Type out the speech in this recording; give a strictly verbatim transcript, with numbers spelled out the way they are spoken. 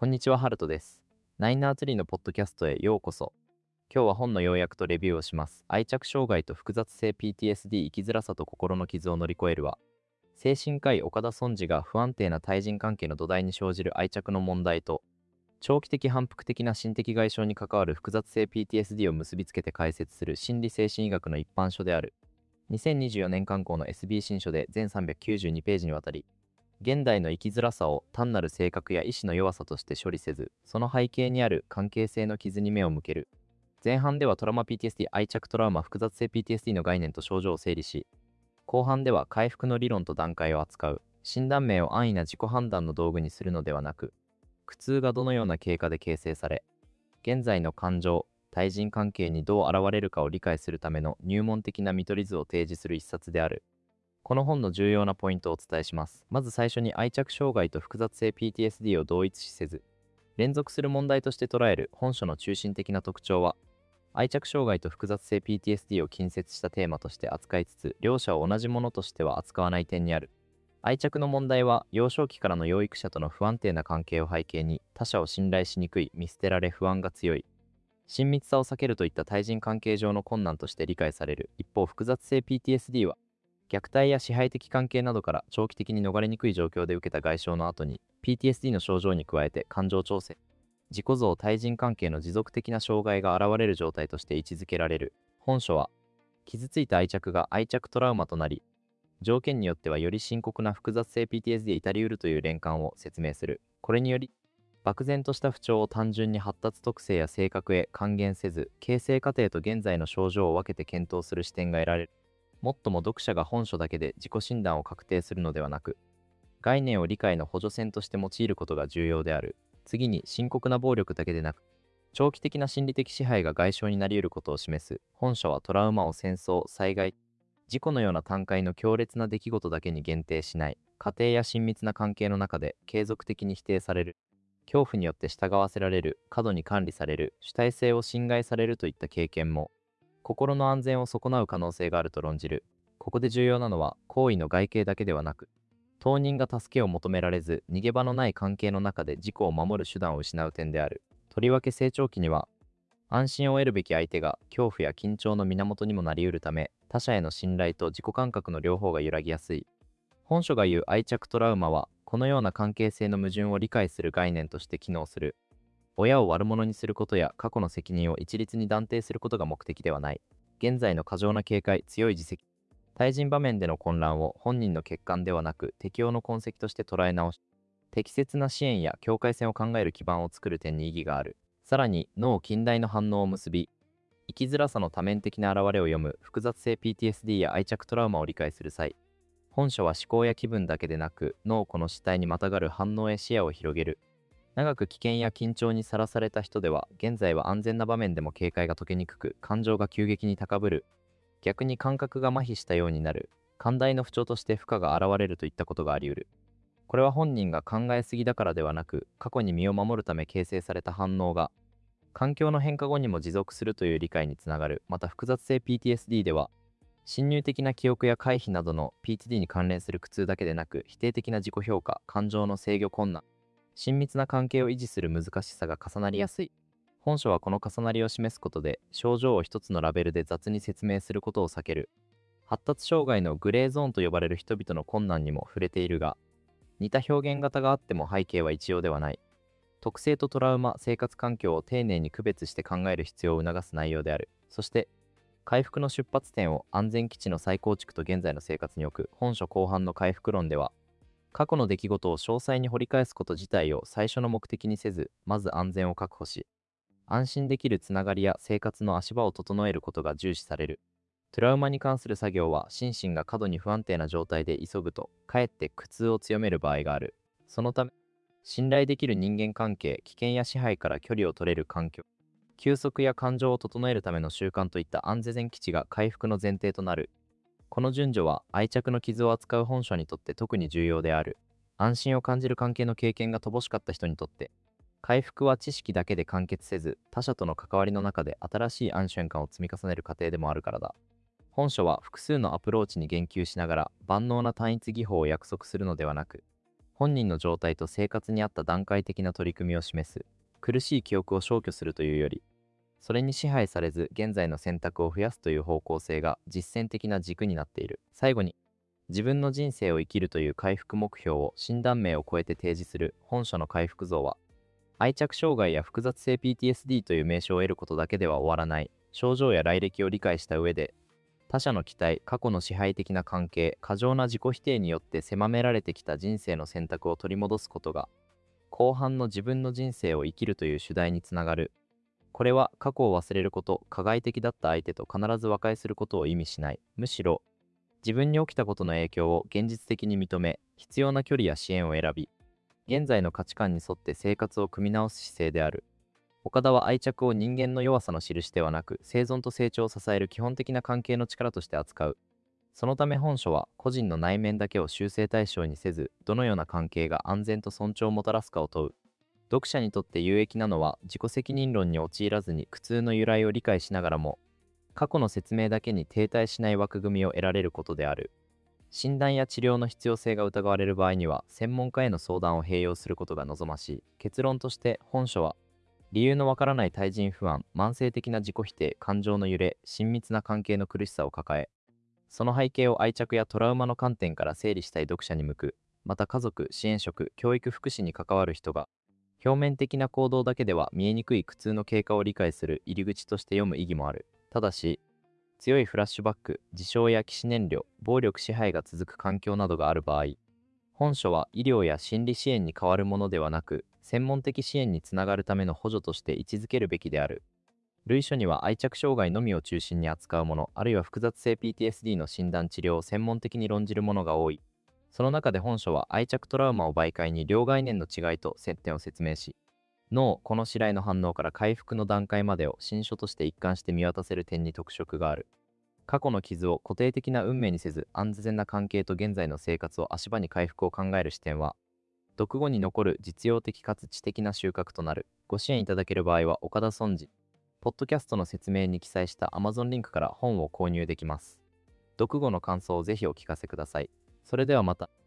こんにちは、ハルトです。ナインナーツリーのポッドキャストへようこそ。今日は本の要約とレビューをします。愛着障害と複雑性 ピーティーエスディー 生きづらさと心の傷を乗り越えるは、精神科医岡田尊治が不安定な対人関係の土台に生じる愛着の問題と、長期的反復的な心的外傷に関わる複雑性 ピーティーエスディー を結びつけて解説する心理精神医学の一般書である。にせんにじゅうよねん刊行の エスビー 新書で全さんびゃくきゅうじゅうにページにわたり、現代の生きづらさを単なる性格や意志の弱さとして処理せず、その背景にある関係性の傷に目を向ける。前半ではトラウマ ピーティーエスディー、愛着トラウマ、複雑性 ピーティーエスディー の概念と症状を整理し、後半では回復の理論と段階を扱う。診断名を安易な自己判断の道具にするのではなく、苦痛がどのような経過で形成され、現在の感情、対人関係にどう現れるかを理解するための入門的な見取り図を提示する一冊である。この本の重要なポイントをお伝えします。まず最初に愛着障害と複雑性 ピーティーエスディー を同一視せず、連続する問題として捉える本書の中心的な特徴は、愛着障害と複雑性 ピーティーエスディー を近接したテーマとして扱いつつ、両者を同じものとしては扱わない点にある。愛着の問題は、幼少期からの養育者との不安定な関係を背景に、他者を信頼しにくい、見捨てられ不安が強い、親密さを避けるといった対人関係上の困難として理解される。一方、複雑性 ピーティーエスディー は、虐待や支配的関係などから長期的に逃れにくい状況で受けた外傷の後に ピーティーエスディー の症状に加えて感情調整、自己像、対人関係の持続的な障害が現れる状態として位置づけられる。本書は傷ついた愛着が愛着トラウマとなり、条件によってはより深刻な複雑性 ピーティーエスディー へ至りうるという連関を説明する。これにより漠然とした不調を単純に発達特性や性格へ還元せず、形成過程と現在の症状を分けて検討する視点が得られる。もっとも読者が本書だけで自己診断を確定するのではなく、概念を理解の補助線として用いることが重要である。次に、深刻な暴力だけでなく、長期的な心理的支配が外傷になり得ることを示す。本書はトラウマを戦争、災害、事故のような単塊の強烈な出来事だけに限定しない。家庭や親密な関係の中で継続的に否定される、恐怖によって従わせられる、過度に管理される、主体性を侵害されるといった経験も、心の安全を損なう可能性があると論じる。ここで重要なのは、行為の外形だけではなく、当人が助けを求められず、逃げ場のない関係の中で自己を守る手段を失う点である。とりわけ成長期には、安心を得るべき相手が恐怖や緊張の源にもなり得るため、他者への信頼と自己感覚の両方が揺らぎやすい。本書が言う愛着トラウマは、このような関係性の矛盾を理解する概念として機能する。親を悪者にすることや過去の責任を一律に断定することが目的ではない。現在の過剰な警戒、強い自責、対人場面での混乱を本人の欠陥ではなく適応の痕跡として捉え直し、適切な支援や境界線を考える基盤を作る点に意義がある。さらに、脳近代の反応を結び、生きづらさの多面的な現れを読む複雑性 ピーティーエスディー や愛着トラウマを理解する際、本書は思考や気分だけでなく、脳この主体にまたがる反応へ視野を広げる。長く危険や緊張にさらされた人では、現在は安全な場面でも警戒が解けにくく、感情が急激に高ぶる。逆に感覚が麻痺したようになる。寛大の不調として負荷が現れるといったことがあり得る。これは本人が考えすぎだからではなく、過去に身を守るため形成された反応が、環境の変化後にも持続するという理解につながる。また複雑性 ピーティーエスディー では、侵入的な記憶や回避などの ピーティーディー に関連する苦痛だけでなく、否定的な自己評価、感情の制御困難、親密な関係を維持する難しさが重なりやすい。本書はこの重なりを示すことで、症状を一つのラベルで雑に説明することを避ける。発達障害のグレーゾーンと呼ばれる人々の困難にも触れているが、似た表現型があっても背景は一様ではない。特性とトラウマ、生活環境を丁寧に区別して考える必要を促す内容である。そして、回復の出発点を安全基地の再構築と現在の生活に置く。本書後半の回復論では、過去の出来事を詳細に掘り返すこと自体を最初の目的にせず、まず安全を確保し、安心できるつながりや生活の足場を整えることが重視される。トラウマに関する作業は心身が過度に不安定な状態で急ぐと、かえって苦痛を強める場合がある。そのため、信頼できる人間関係、危険や支配から距離を取れる環境、休息や感情を整えるための習慣といった安全基地が回復の前提となる。この順序は愛着の傷を扱う本書にとって特に重要である。安心を感じる関係の経験が乏しかった人にとって、回復は知識だけで完結せず、他者との関わりの中で新しい安心感を積み重ねる過程でもあるからだ。本書は複数のアプローチに言及しながら、万能な単一技法を約束するのではなく、 本人の状態と生活に合った段階的な取り組みを示す。苦しい記憶を消去するというより、それに支配されず現在の選択を増やすという方向性が実践的な軸になっている。最後に、自分の人生を生きるという回復目標を診断名を超えて提示する本書の回復像は、愛着障害や複雑性 ピーティーエスディー という名称を得ることだけでは終わらない。症状や来歴を理解した上で、他者の期待、過去の支配的な関係、過剰な自己否定によって狭められてきた人生の選択を取り戻すことが、後半の自分の人生を生きるという主題につながる。これは過去を忘れること、加害的だった相手と必ず和解することを意味しない。むしろ、自分に起きたことの影響を現実的に認め、必要な距離や支援を選び、現在の価値観に沿って生活を組み直す姿勢である。岡田は愛着を人間の弱さの印ではなく、生存と成長を支える基本的な関係の力として扱う。そのため本書は、個人の内面だけを修正対象にせず、どのような関係が安全と尊重をもたらすかを問う。読者にとって有益なのは、自己責任論に陥らずに苦痛の由来を理解しながらも、過去の説明だけに停滞しない枠組みを得られることである。診断や治療の必要性が疑われる場合には、専門家への相談を併用することが望ましい。結論として、本書は、理由のわからない対人不安、慢性的な自己否定、感情の揺れ、親密な関係の苦しさを抱え、その背景を愛着やトラウマの観点から整理したい読者に向く。また家族、支援職、教育福祉に関わる人が、表面的な行動だけでは見えにくい苦痛の経過を理解する入り口として読む意義もある。ただし、強いフラッシュバック、自傷や起死燃料、暴力支配が続く環境などがある場合、本書は医療や心理支援に代わるものではなく、専門的支援につながるための補助として位置づけるべきである。類書には愛着障害のみを中心に扱うもの、あるいは複雑性 ピーティーエスディー の診断治療を専門的に論じるものが多い。その中で本書は愛着トラウマを媒介に両概念の違いと接点を説明し、脳、この白井の反応から回復の段階までを新書として一貫して見渡せる点に特色がある。過去の傷を固定的な運命にせず、安全な関係と現在の生活を足場に回復を考える視点は、読後に残る実用的かつ知的な収穫となる。ご支援いただける場合は、岡田尊治、ポッドキャストの説明に記載した Amazon リンクから本を購入できます。読後の感想をぜひお聞かせください。それではまた。